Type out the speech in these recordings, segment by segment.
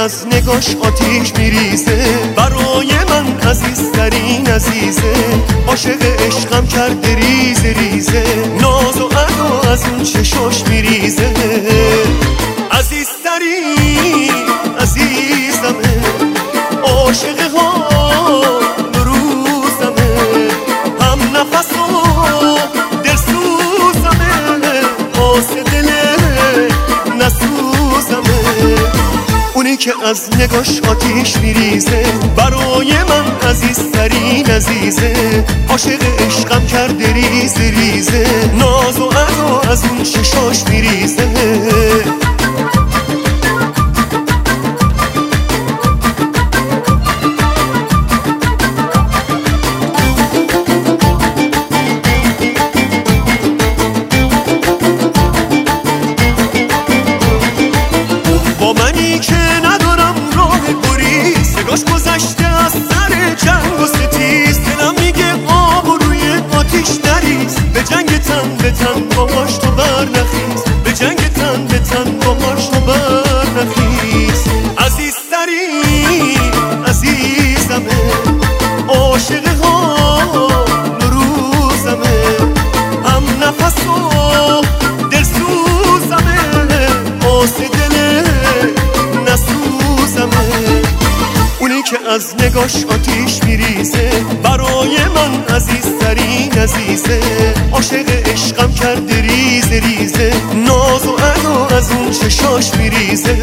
از نگاش آتیش میریزه، برای من عزیزترین عزیزه، عاشق عشقم کرده ریزه ریزه، ناز و ادا از اون چشاش میریزه. عزیزترین عزیزمه، عاشق حال روزمه، هم نفس و دلسوزمه، واسه دل نسوزمه. اونی که از نگاش آتیش میریزه، برای من عزیزترین عزیزه، عاشق عشقم کرده ریزه ریزه، ناز و ادا از اون چشاش میریزه. با منی که ندارم راه گریز، نگاش گذشته از سر جنگ و ستیز، دلم میگه آب و روی آتیش نریز، به جنگ تن به تن باهاش تو برنخیز، به جنگ تن به تن باهاش تو برنخیز. عزیزترین عزیزمه، عاشق حال روزمه، هم نفس و دلسوزمه، واسه دل نسوزمه. اونی که از نگاش آتیش میریزه، برای من عزیزترین عزیزه، عاشق عشقم کرده ریزه ریزه، ناز و ادا از اون چشاش میریزه.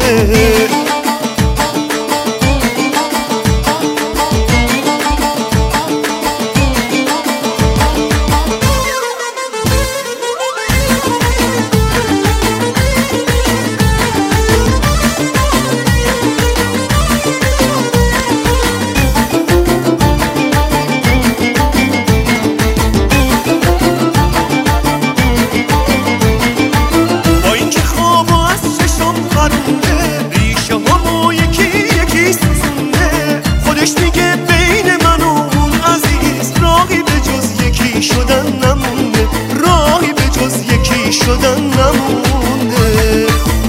ریشه همو یکی یکی سوزونده، خودش میگه بین من و اون عزیز، راهی به جز یکی شدن نمونده، راهی به جز یکی شدن نمونده.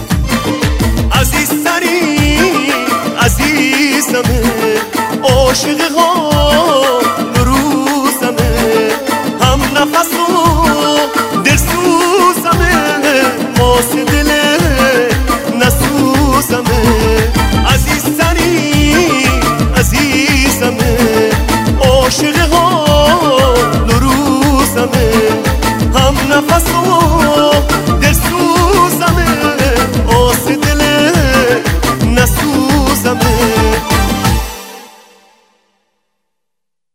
عزیزترین عزیزمه، عاشق حال روزمه، هم نفس و دلسوزمه، واسه